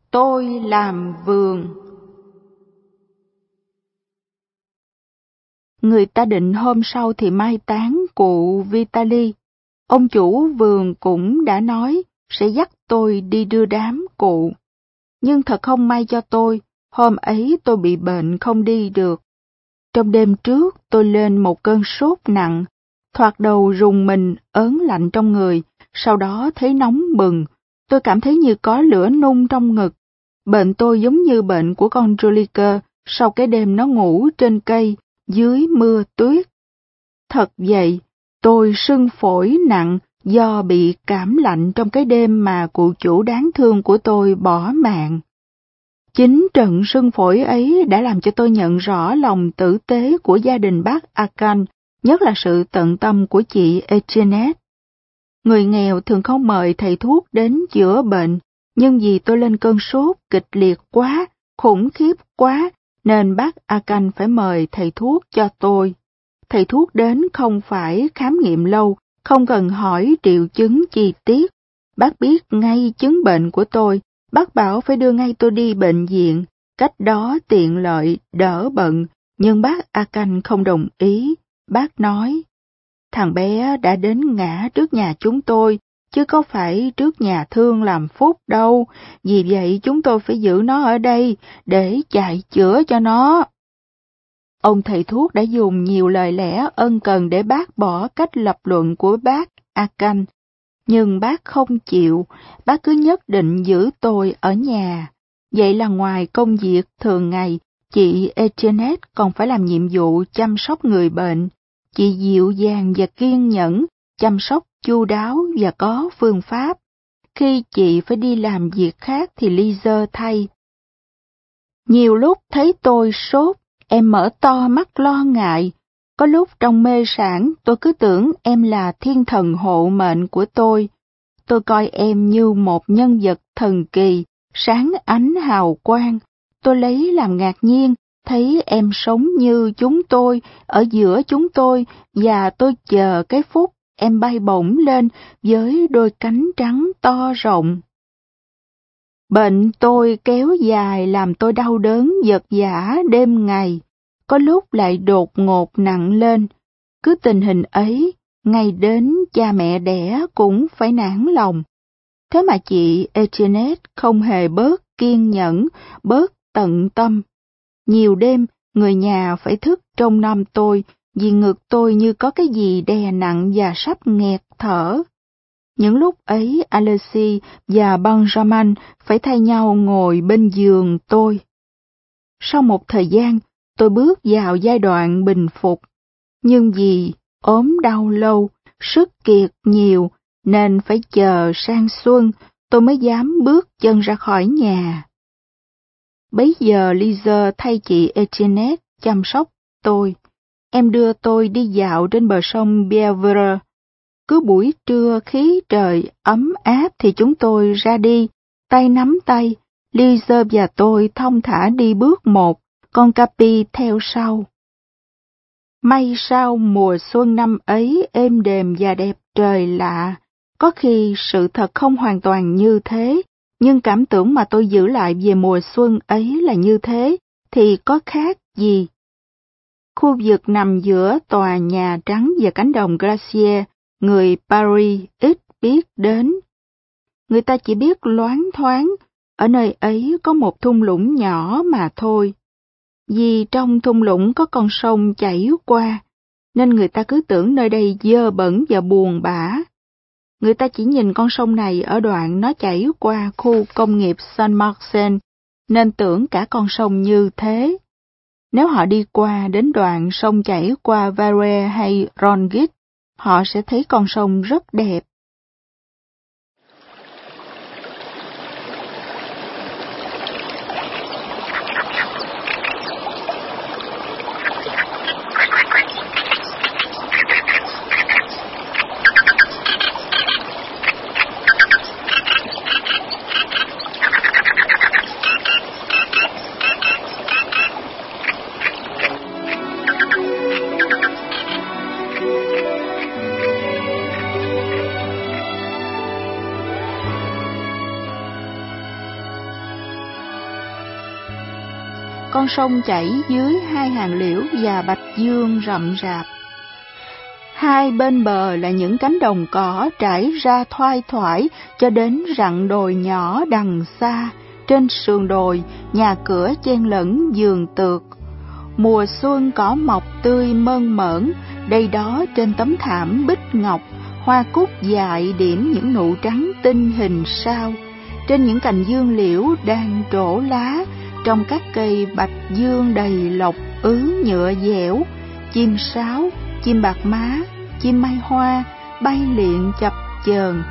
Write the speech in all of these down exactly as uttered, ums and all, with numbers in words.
tôi làm vườn. Người ta định hôm sau thì mai táng cụ Vitali. Ông chủ vườn cũng đã nói sẽ dắt tôi đi đưa đám cụ. Nhưng thật không may cho tôi, hôm ấy tôi bị bệnh không đi được. Trong đêm trước tôi lên một cơn sốt nặng, thoạt đầu rùng mình, ớn lạnh trong người, sau đó thấy nóng bừng. Tôi cảm thấy như có lửa nung trong ngực. Bệnh tôi giống như bệnh của con Joliker sau cái đêm nó ngủ trên cây, dưới mưa tuyết. Thật vậy, tôi sưng phổi nặng do bị cảm lạnh trong cái đêm mà cụ chủ đáng thương của tôi bỏ mạng. Chính trận sưng phổi ấy đã làm cho tôi nhận rõ lòng tử tế của gia đình bác Akan, nhất là sự tận tâm của chị Etienne. Người nghèo thường không mời thầy thuốc đến chữa bệnh, nhưng vì tôi lên cơn sốt kịch liệt quá, khủng khiếp quá, nên bác Akan phải mời thầy thuốc cho tôi. Thầy thuốc đến không phải khám nghiệm lâu, không cần hỏi triệu chứng chi tiết. Bác biết ngay chứng bệnh của tôi, bác bảo phải đưa ngay tôi đi bệnh viện, cách đó tiện lợi, đỡ bận, nhưng bác Akan không đồng ý. Bác nói, thằng bé đã đến ngã trước nhà chúng tôi, chứ có phải trước nhà thương làm phúc đâu, vì vậy chúng tôi phải giữ nó ở đây để chạy chữa cho nó. Ông thầy thuốc đã dùng nhiều lời lẽ ân cần để bác bỏ cách lập luận của bác Akan, nhưng bác không chịu, bác cứ nhất định giữ tôi ở nhà. Vậy là ngoài công việc thường ngày, chị Etienne còn phải làm nhiệm vụ chăm sóc người bệnh. Chị dịu dàng và kiên nhẫn, chăm sóc chu đáo và có phương pháp. Khi chị phải đi làm việc khác thì Lisa thay. Nhiều lúc thấy tôi sốt, em mở to mắt lo ngại. Có lúc trong mê sản tôi cứ tưởng em là thiên thần hộ mệnh của tôi. Tôi coi em như một nhân vật thần kỳ, sáng ánh hào quang. Tôi lấy làm ngạc nhiên, thấy em sống như chúng tôi, ở giữa chúng tôi, và tôi chờ cái phút em bay bổng lên với đôi cánh trắng to rộng. Bệnh tôi kéo dài làm tôi đau đớn vật vã đêm ngày, có lúc lại đột ngột nặng lên. Cứ tình hình ấy, ngày đến cha mẹ đẻ cũng phải nản lòng. Thế mà chị Etienne không hề bớt kiên nhẫn, bớt tận tâm. Nhiều đêm, người nhà phải thức trông nom tôi, vì ngực tôi như có cái gì đè nặng và sắp nghẹt thở. Những lúc ấy, Alexis và Benjamin phải thay nhau ngồi bên giường tôi. Sau một thời gian, tôi bước vào giai đoạn bình phục. Nhưng vì ốm đau lâu, sức kiệt nhiều, nên phải chờ sang xuân, tôi mới dám bước chân ra khỏi nhà. Bấy giờ Lisa thay chị Etienne chăm sóc tôi. Em đưa tôi đi dạo trên bờ sông Bièvre. Cứ buổi trưa khí trời ấm áp thì chúng tôi ra đi, tay nắm tay. Lisa và tôi thong thả đi bước một, con Capi theo sau. May sao mùa xuân năm ấy êm đềm và đẹp trời lạ. Có khi sự thật không hoàn toàn như thế, nhưng cảm tưởng mà tôi giữ lại về mùa xuân ấy là như thế, thì có khác gì? Khu vực nằm giữa tòa nhà trắng và cánh đồng Glacier, người Paris ít biết đến. Người ta chỉ biết loáng thoáng, ở nơi ấy có một thung lũng nhỏ mà thôi. Vì trong thung lũng có con sông chảy qua, nên người ta cứ tưởng nơi đây dơ bẩn và buồn bã. Người ta chỉ nhìn con sông này ở đoạn nó chảy qua khu công nghiệp Saint-Marcel, nên tưởng cả con sông như thế. Nếu họ đi qua đến đoạn sông chảy qua Varennes hay Rungis, họ sẽ thấy con sông rất đẹp. con sông chảy dưới hai hàng liễu và bạch dương rậm rạp. Hai bên bờ là những cánh đồng cỏ trải ra thoai thoải cho đến rặng đồi nhỏ đằng xa. Trên sườn đồi, nhà cửa chen lẫn vườn tược. Mùa xuân cỏ mọc tươi mơn mởn, đây đó trên tấm thảm bích ngọc, hoa cúc dại điểm những nụ trắng tinh hình sao. Trên những cành dương liễu đang trổ lá, trong các cây bạch dương đầy lộc ứ nhựa dẻo, chim sáo, chim bạc má, chim mai hoa bay liệng chập chờn.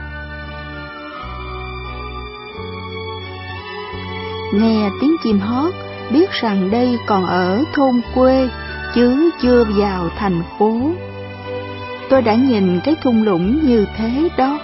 Nghe tiếng chim hót, biết rằng đây còn ở thôn quê, chứ chưa vào thành phố. Tôi đã nhìn cái thung lũng như thế đó.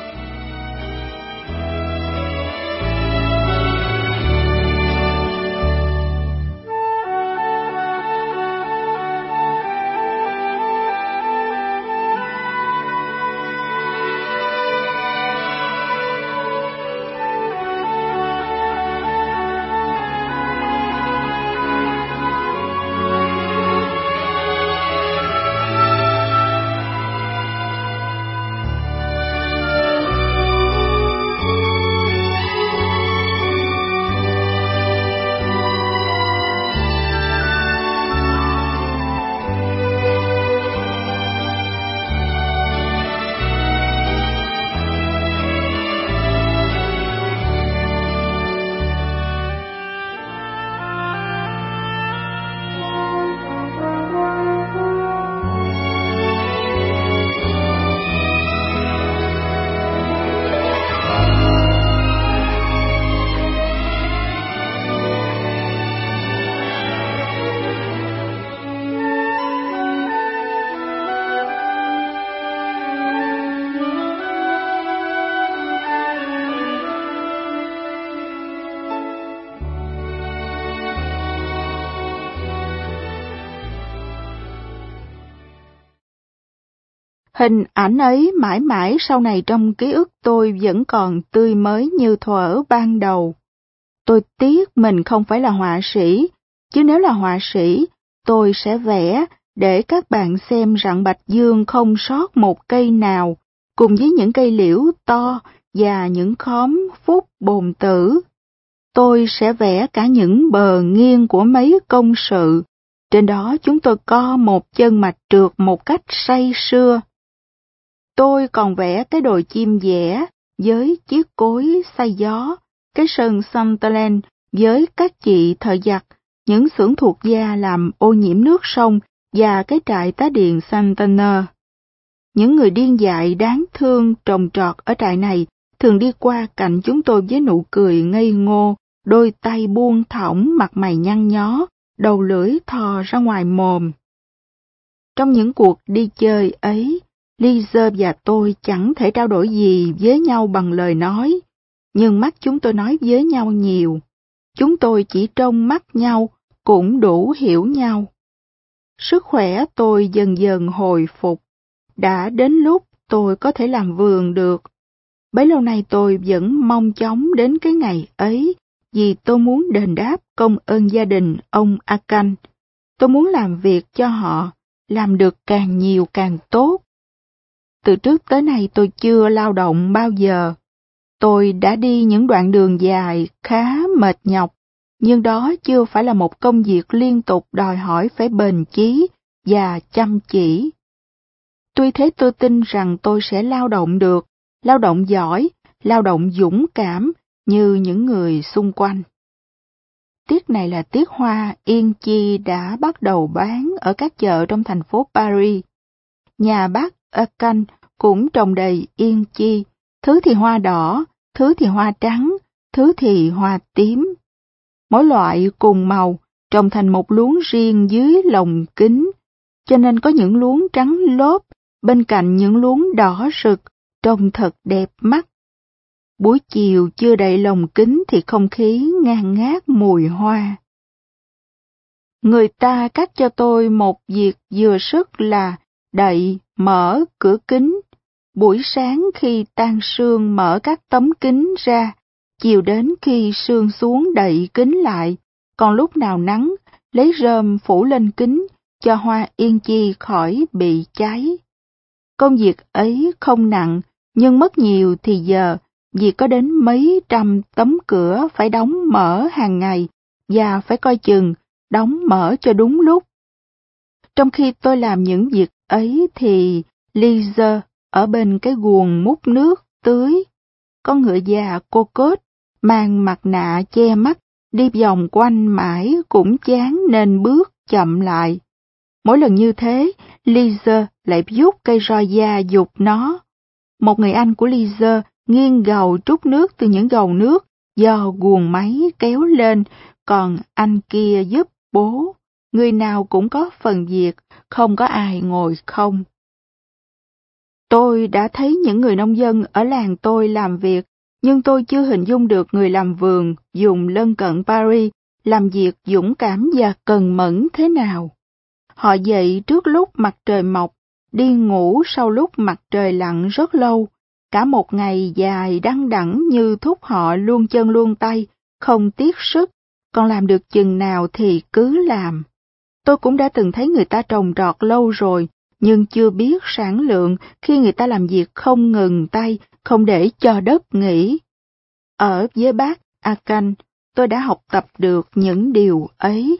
Hình ảnh ấy mãi mãi sau này trong ký ức tôi vẫn còn tươi mới như thuở ban đầu. Tôi tiếc mình không phải là họa sĩ, chứ nếu là họa sĩ, tôi sẽ vẽ để các bạn xem rặng bạch dương không sót một cây nào, cùng với những cây liễu to và những khóm phúc bồn tử. Tôi sẽ vẽ cả những bờ nghiêng của mấy công sự, trên đó chúng tôi co một chân mạch trượt một cách say sưa. Tôi còn vẽ cái đồi chim dẻ với chiếc cối xay gió, cái sân Sunderland với các chị thợ giặt, những xưởng thuộc da làm ô nhiễm nước sông và cái trại tá điền Santana. Những người điên dại đáng thương trồng trọt ở trại này thường đi qua cạnh chúng tôi với nụ cười ngây ngô, đôi tay buông thõng, mặt mày nhăn nhó, đầu lưỡi thò ra ngoài mồm. Trong những cuộc đi chơi ấy, Lisa và tôi chẳng thể trao đổi gì với nhau bằng lời nói, nhưng mắt chúng tôi nói với nhau nhiều. Chúng tôi chỉ trông mắt nhau cũng đủ hiểu nhau. Sức khỏe tôi dần dần hồi phục. Đã đến lúc tôi có thể làm vườn được. Bấy lâu nay tôi vẫn mong chóng đến cái ngày ấy, vì tôi muốn đền đáp công ơn gia đình ông Akan. Tôi muốn làm việc cho họ, làm được càng nhiều càng tốt. Từ trước tới nay tôi chưa lao động bao giờ. Tôi đã đi những đoạn đường dài, khá mệt nhọc, nhưng đó chưa phải là một công việc liên tục đòi hỏi phải bền chí và chăm chỉ. Tuy thế tôi tin rằng tôi sẽ lao động được, lao động giỏi, lao động dũng cảm như những người xung quanh. Tiết này là tiết hoa yên chi đã bắt đầu bán ở các chợ trong thành phố Paris. Nhà bác Akan cũng trồng đầy yên chi, thứ thì hoa đỏ, thứ thì hoa trắng, thứ thì hoa tím. Mỗi loại cùng màu trồng thành một luống riêng dưới lồng kính, cho nên có những luống trắng lốp bên cạnh những luống đỏ rực, trông thật đẹp mắt. Buổi chiều chưa đầy lồng kính thì không khí ngàn ngát mùi hoa. Người ta cắt cho tôi một việc vừa sức là đậy, mở cửa kính. Buổi sáng khi tan sương mở các tấm kính ra, chiều đến khi sương xuống đậy kính lại, còn lúc nào nắng, lấy rơm phủ lên kính cho hoa yên chi khỏi bị cháy. Công việc ấy không nặng, nhưng mất nhiều thì giờ, vì có đến mấy trăm tấm cửa phải đóng mở hàng ngày và phải coi chừng đóng mở cho đúng lúc. Trong khi tôi làm những việc ấy thì Lisa ở bên cái guồng múc nước tưới, con ngựa già cô cốt mang mặt nạ che mắt đi vòng quanh mãi cũng chán nên bước chậm lại. Mỗi lần như thế, Lisa lại vút cây roi da giục nó. Một người anh của Lisa nghiêng gầu trút nước từ những gầu nước do guồng máy kéo lên, còn anh kia giúp bố. Người nào cũng có phần việc, không có ai ngồi không. Tôi đã thấy những người nông dân ở làng tôi làm việc, nhưng tôi chưa hình dung được người làm vườn dùng lân cận Paris làm việc dũng cảm và cần mẫn thế nào. Họ dậy trước lúc mặt trời mọc, đi ngủ sau lúc mặt trời lặn rất lâu, cả một ngày dài đăng đẳng như thúc họ luôn chân luôn tay, không tiếc sức, còn làm được chừng nào thì cứ làm. Tôi cũng đã từng thấy người ta trồng trọt lâu rồi, nhưng chưa biết sản lượng khi người ta làm việc không ngừng tay, không để cho đất nghỉ. Ở với bác Akan, tôi đã học tập được những điều ấy.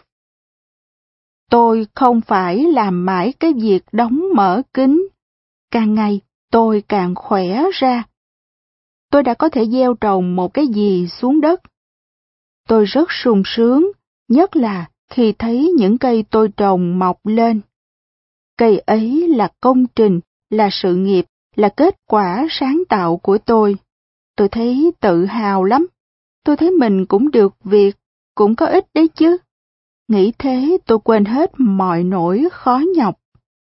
Tôi không phải làm mãi cái việc đóng mở kính. Càng ngày, tôi càng khỏe ra. Tôi đã có thể gieo trồng một cái gì xuống đất. Tôi rất sung sướng, nhất là khi thấy những cây tôi trồng mọc lên. Cây ấy là công trình, là sự nghiệp, là kết quả sáng tạo của tôi. Tôi thấy tự hào lắm. Tôi thấy mình cũng được việc, cũng có ích đấy chứ. Nghĩ thế tôi quên hết mọi nỗi khó nhọc.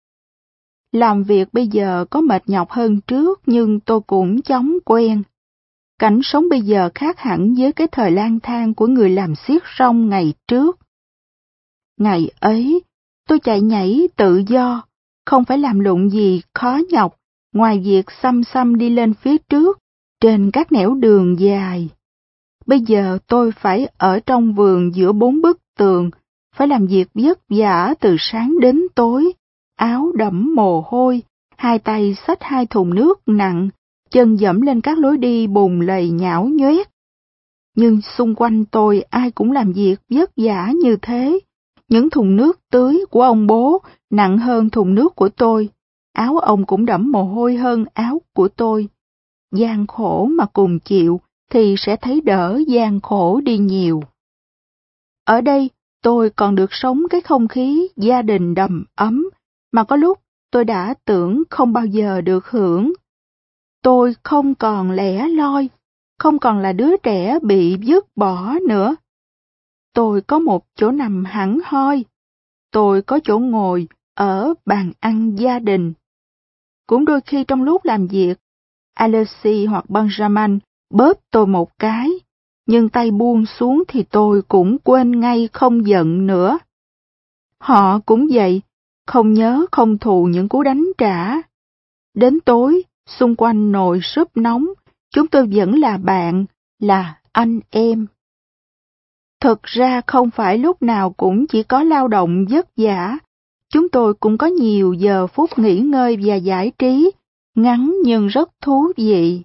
Làm việc bây giờ có mệt nhọc hơn trước nhưng tôi cũng chóng quen. Cảnh sống bây giờ khác hẳn với cái thời lang thang của người làm xiết rong ngày trước. Ngày ấy, tôi chạy nhảy tự do, không phải làm lụng gì khó nhọc, ngoài việc xăm xăm đi lên phía trước, trên các nẻo đường dài. Bây giờ tôi phải ở trong vườn giữa bốn bức tường, phải làm việc vất vả từ sáng đến tối, áo đẫm mồ hôi, hai tay xách hai thùng nước nặng, chân dẫm lên các lối đi bùn lầy nhão nhoét. Nhưng xung quanh tôi ai cũng làm việc vất vả như thế. Những thùng nước tưới của ông bố nặng hơn thùng nước của tôi, áo ông cũng đẫm mồ hôi hơn áo của tôi. Gian khổ mà cùng chịu thì sẽ thấy đỡ gian khổ đi nhiều. Ở đây tôi còn được sống cái không khí gia đình đầm ấm, mà có lúc tôi đã tưởng không bao giờ được hưởng. Tôi không còn lẻ loi, không còn là đứa trẻ bị vứt bỏ nữa. Tôi có một chỗ nằm hẳn hoi. Tôi có chỗ ngồi ở bàn ăn gia đình. Cũng đôi khi trong lúc làm việc, Alexis hoặc Benjamin bóp tôi một cái, nhưng tay buông xuống thì tôi cũng quên ngay không giận nữa. Họ cũng vậy, không nhớ không thù những cú đánh trả. Đến tối, xung quanh nồi súp nóng, chúng tôi vẫn là bạn, là anh em. Thực ra không phải lúc nào cũng chỉ có lao động vất vả, chúng tôi cũng có nhiều giờ phút nghỉ ngơi và giải trí, ngắn nhưng rất thú vị.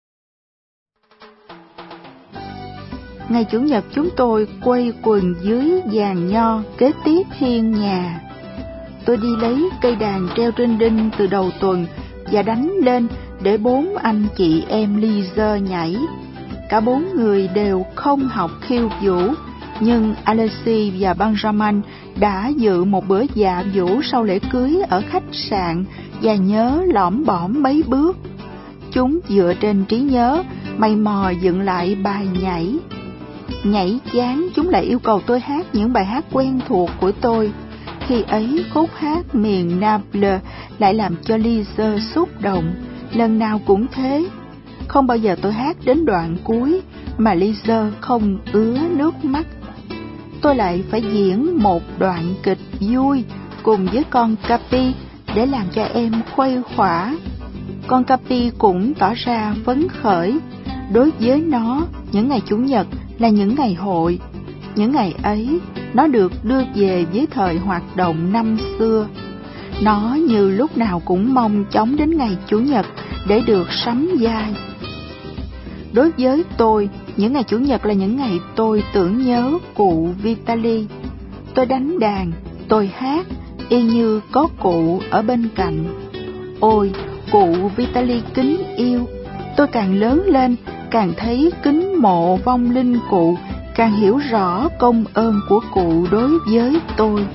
Ngày Chủ nhật chúng tôi quây quần dưới giàn nho kế tiếp hiên nhà. Tôi đi lấy cây đàn treo trên đinh từ đầu tuần và đánh lên để bốn anh chị em Lisa nhảy. Cả bốn người đều không học khiêu vũ, nhưng Alexis và Benjamin đã dự một bữa dạ vũ sau lễ cưới ở khách sạn và nhớ lõm bõm mấy bước. Chúng dựa trên trí nhớ, mày mò dựng lại bài nhảy. Nhảy chán, chúng lại yêu cầu tôi hát những bài hát quen thuộc của tôi. Khi ấy, khúc hát miền Naples lại làm cho Lisa xúc động, lần nào cũng thế. Không bao giờ tôi hát đến đoạn cuối mà Lisa không ứa nước mắt. Tôi lại phải diễn một đoạn kịch vui cùng với con Capi để làm cho em khuây khỏa. Con Capi cũng tỏ ra phấn khởi. Đối với nó, những ngày Chủ nhật là những ngày hội. Những ngày ấy, nó được đưa về với thời hoạt động năm xưa. Nó như lúc nào cũng mong chóng đến ngày Chủ nhật để được sắm vai. Đối với tôi, những ngày Chủ nhật là những ngày tôi tưởng nhớ cụ Vitaly. Tôi đánh đàn, tôi hát, y như có cụ ở bên cạnh. Ôi, cụ Vitaly kính yêu, tôi càng lớn lên, càng thấy kính mộ vong linh cụ, càng hiểu rõ công ơn của cụ đối với tôi.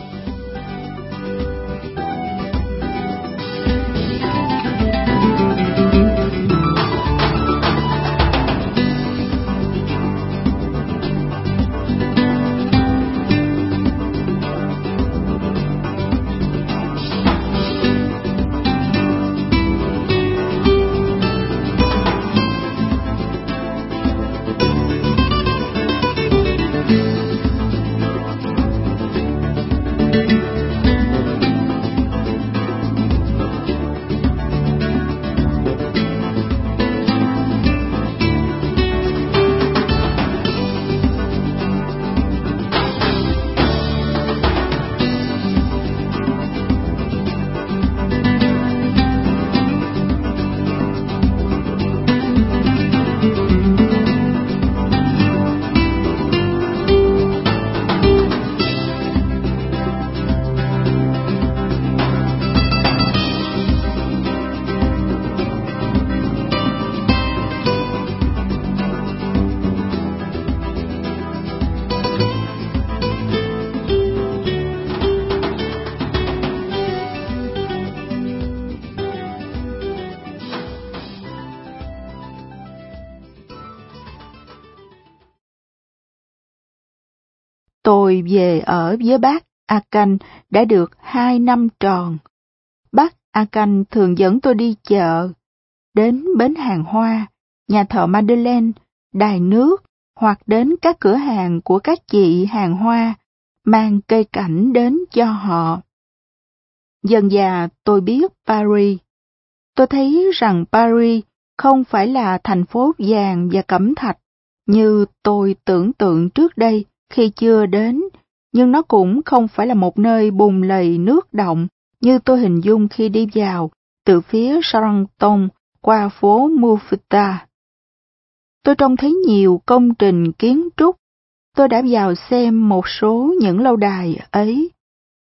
Tôi về ở với bác Akan đã được hai năm tròn. Bác Akan thường dẫn tôi đi chợ, đến bến hàng hoa, nhà thờ Madeleine, đài nước, hoặc đến các cửa hàng của các chị hàng hoa, mang cây cảnh đến cho họ. Dần dà tôi biết Paris. Tôi thấy rằng Paris không phải là thành phố vàng và cẩm thạch như tôi tưởng tượng trước đây khi chưa đến, nhưng nó cũng không phải là một nơi bùn lầy nước động như tôi hình dung khi đi vào từ phía Charenton qua phố Mouffetard. Tôi trông thấy nhiều công trình kiến trúc. Tôi đã vào xem một số những lâu đài ấy.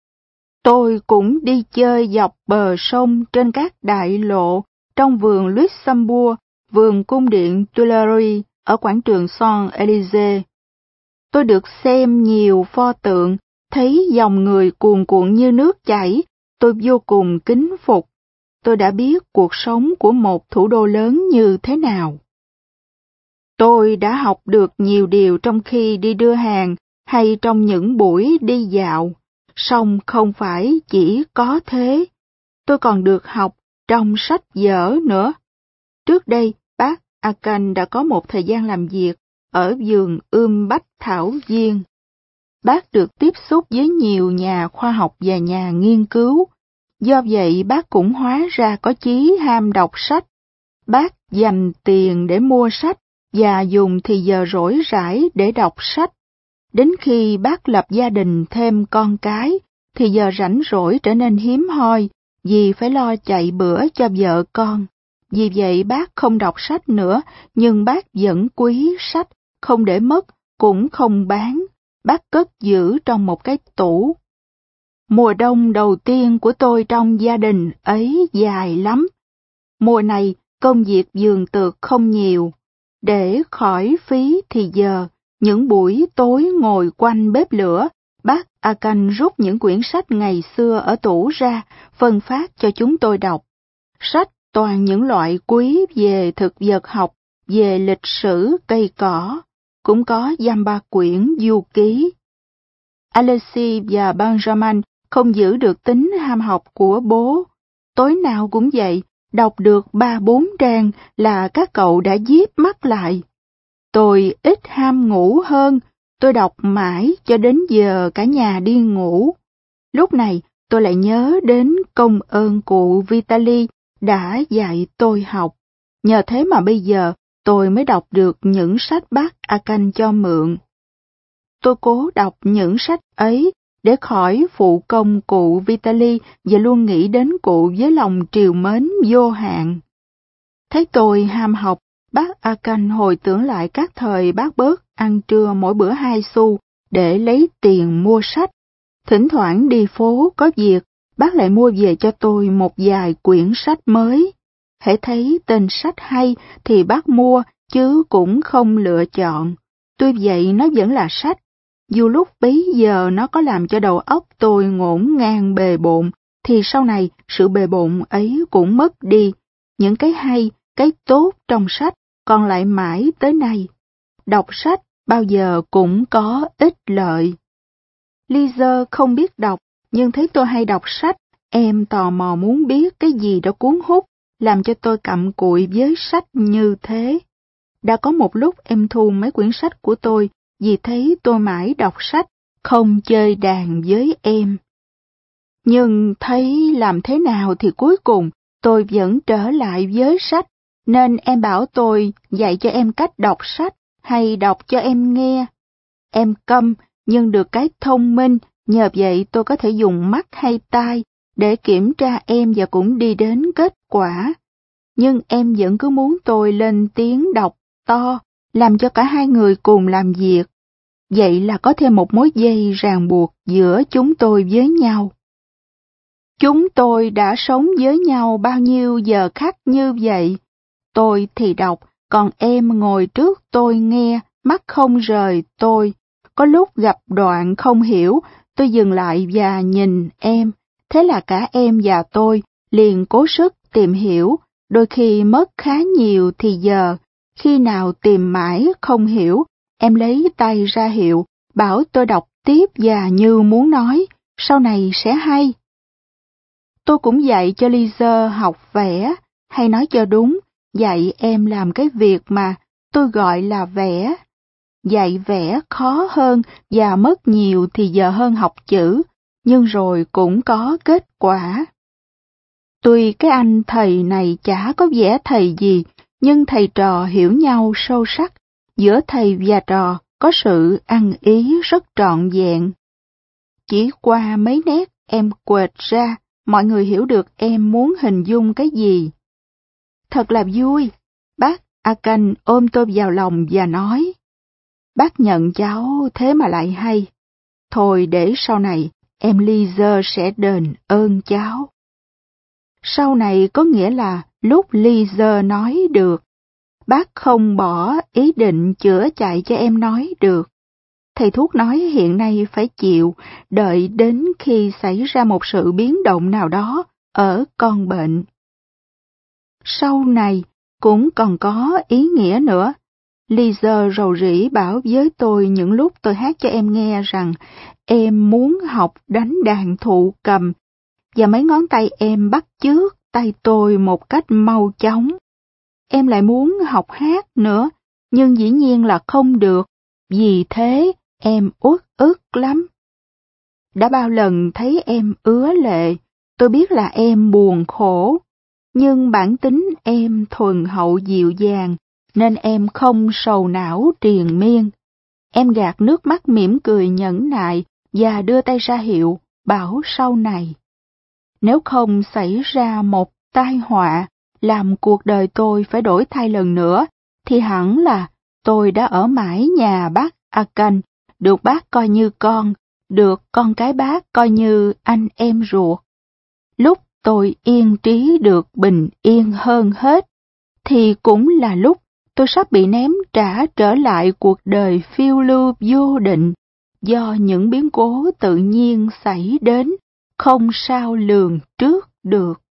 Tôi cũng đi chơi dọc bờ sông trên các đại lộ trong vườn Luxembourg, vườn cung điện Tuileries ở quảng trường Champs-Élysées. Tôi được xem nhiều pho tượng, thấy dòng người cuồn cuộn như nước chảy, tôi vô cùng kính phục. Tôi đã biết cuộc sống của một thủ đô lớn như thế nào. Tôi đã học được nhiều điều trong khi đi đưa hàng hay trong những buổi đi dạo, song không phải chỉ có thế. Tôi còn được học trong sách vở nữa. Trước đây, bác Akan đã có một thời gian làm việc ở vườn ươm bách thảo viên. Bác được tiếp xúc với nhiều nhà khoa học và nhà nghiên cứu. Do vậy bác cũng hóa ra có chí ham đọc sách. Bác dành tiền để mua sách và dùng thì giờ rỗi rãi để đọc sách. Đến khi bác lập gia đình thêm con cái, thì giờ rảnh rỗi trở nên hiếm hoi vì phải lo chạy bữa cho vợ con. Vì vậy bác không đọc sách nữa, nhưng bác vẫn quý sách, không để mất, cũng không bán. Bác cất giữ trong một cái tủ. Mùa đông đầu tiên của tôi trong gia đình ấy dài lắm. Mùa này công việc vườn tược không nhiều. Để khỏi phí thì giờ, những buổi tối ngồi quanh bếp lửa, bác Akan rút những quyển sách ngày xưa ở tủ ra, phân phát cho chúng tôi đọc. Sách toàn những loại quý về thực vật học, về lịch sử cây cỏ, cũng có dăm ba quyển du ký. Alexis và Benjamin không giữ được tính ham học của bố. Tối nào cũng vậy, đọc được ba bốn trang là các cậu đã díp mắt lại. Tôi ít ham ngủ hơn, tôi đọc mãi cho đến giờ cả nhà đi ngủ. Lúc này tôi lại nhớ đến công ơn cụ Vitaly đã dạy tôi học. Nhờ thế mà bây giờ tôi mới đọc được những sách bác Akan cho mượn. tôi cố đọc những sách ấy để khỏi phụ công cụ Vitaly và luôn nghĩ đến cụ với lòng trìu mến vô hạn. Thấy tôi ham học, bác Akan hồi tưởng lại các thời bác bớt ăn trưa mỗi bữa hai xu để lấy tiền mua sách. Thỉnh thoảng đi phố có việc, bác lại mua về cho tôi một vài quyển sách mới. Hễ thấy tên sách hay thì bác mua, chứ cũng không lựa chọn. Tuy vậy nó vẫn là sách. Dù lúc bấy giờ nó có làm cho đầu óc tôi ngổn ngang bề bộn, thì sau này sự bề bộn ấy cũng mất đi. Những cái hay, cái tốt trong sách còn lại mãi tới nay. Đọc sách bao giờ cũng có ích lợi. Lisa không biết đọc, nhưng thấy tôi hay đọc sách, em tò mò muốn biết cái gì đã cuốn hút, làm cho tôi cặm cụi với sách như thế. Đã có một lúc em thu mấy quyển sách của tôi, vì thấy tôi mãi đọc sách, không chơi đàn với em. Nhưng thấy làm thế nào thì cuối cùng tôi vẫn trở lại với sách, nên em bảo tôi dạy cho em cách đọc sách hay đọc cho em nghe. Em câm nhưng được cái thông minh, nhờ vậy tôi có thể dùng mắt hay tai để kiểm tra em và cũng đi đến kết quả. Nhưng em vẫn cứ muốn tôi lên tiếng đọc to, làm cho cả hai người cùng làm việc. Vậy là có thêm một mối dây ràng buộc giữa chúng tôi với nhau. Chúng tôi đã sống với nhau bao nhiêu giờ khắc như vậy. Tôi thì đọc, còn em ngồi trước tôi nghe, mắt không rời tôi. Có lúc gặp đoạn không hiểu, tôi dừng lại và nhìn em. Thế là cả em và tôi liền cố sức tìm hiểu, đôi khi mất khá nhiều thì giờ. Khi nào tìm mãi không hiểu, em lấy tay ra hiệu, bảo tôi đọc tiếp và như muốn nói, sau này sẽ hay. Tôi cũng dạy cho Lisa học vẽ, hay nói cho đúng, dạy em làm cái việc mà tôi gọi là vẽ. Dạy vẽ khó hơn và mất nhiều thì giờ hơn học chữ, nhưng rồi cũng có kết quả. Tuy cái anh thầy này chả có vẻ thầy gì, nhưng thầy trò hiểu nhau sâu sắc, giữa thầy và trò có sự ăn ý rất trọn vẹn. Chỉ qua mấy nét em quệt ra, mọi người hiểu được em muốn hình dung cái gì. Thật là vui, bác Akan ôm tôi vào lòng và nói, bác nhận cháu thế mà lại hay. Thôi để sau này em Lisa sẽ đền ơn cháu. Sau này có nghĩa là lúc Lisa nói được. Bác không bỏ ý định chữa chạy cho em nói được. Thầy thuốc nói hiện nay phải chịu, đợi đến khi xảy ra một sự biến động nào đó ở con bệnh. Sau này cũng còn có ý nghĩa nữa. Lisa rầu rĩ bảo với tôi những lúc tôi hát cho em nghe rằng em muốn học đánh đàn thụ cầm, và mấy ngón tay em bắt chước tay tôi một cách mau chóng. Em lại muốn học hát nữa, nhưng dĩ nhiên là không được, vì thế em uất ức lắm. Đã bao lần thấy em ứa lệ, tôi biết là em buồn khổ, nhưng bản tính em thuần hậu dịu dàng, nên em không sầu não triền miên. Em gạt nước mắt mỉm cười nhẫn nại và đưa tay ra hiệu, bảo sau này. Nếu không xảy ra một tai họa, làm cuộc đời tôi phải đổi thay lần nữa, thì hẳn là tôi đã ở mãi nhà bác Akan, được bác coi như con, được con cái bác coi như anh em ruột. Lúc tôi yên trí được bình yên hơn hết, thì cũng là lúc tôi sắp bị ném trả trở lại cuộc đời phiêu lưu vô định, do những biến cố tự nhiên xảy đến, không sao lường trước được.